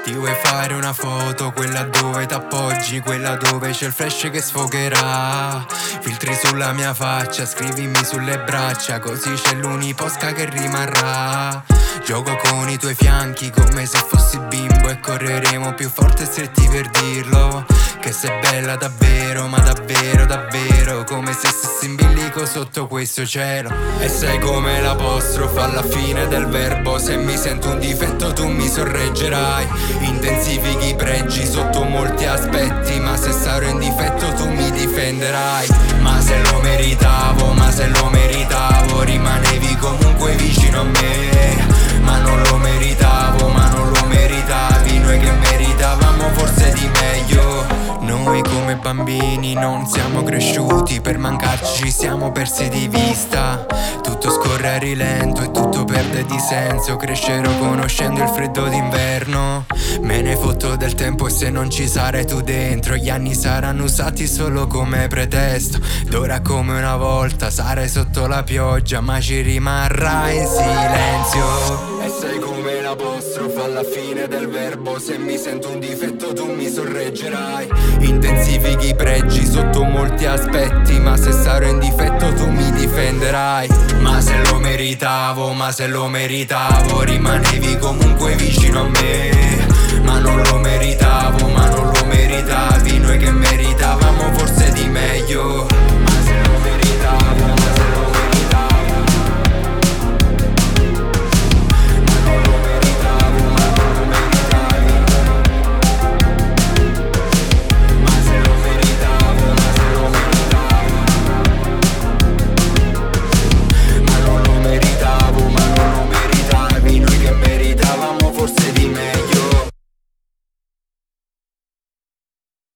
Ti vuoi fare una foto, quella dove t'appoggi, quella dove c'è il flash che sfogherà. Filtri sulla mia faccia, scrivimi sulle braccia, così c'è l'uniposca che rimarrà. Gioco con i tuoi fianchi come se fossi bimbo e correremo più forte e stretti per dirlo. Che sei bella davvero, ma davvero, davvero, come se stessi in bilico sotto questo cielo. E sei come l'apostrofo alla fine del verbo, se mi sento un difetto tu mi sorreggerai. Intensifichi i pregi sotto molti aspetti, ma se sarò in difetto tu mi difenderai. Ma se lo meritavo, ma se lo meritavo, rimanevi comunque vicino a me. Ma non lo meritavo, ma non lo meritavi, noi che meritavamo forse di meglio. Noi come bambini non siamo cresciuti, per mancarci ci siamo persi di vista. Tutto scorre a rilento e tutto perde di senso, crescerò conoscendo il freddo d'inverno. Me ne fotto del tempo e se non ci sarai tu dentro, gli anni saranno usati solo come pretesto. D'ora come una volta sarai sotto la pioggia, ma ci rimarrai in silenzio. E sei come l'apostrofo alla fine del verbo, se mi sento un difetto tu mi sorreggerai. Intensifichi i pregi sotto molti aspetti, ma se sarò in difetto tu mi difenderai. Ma se lo meritavo, ma se lo meritavo, rimanevi comunque vicino a me. Ma non lo meritavo, ma non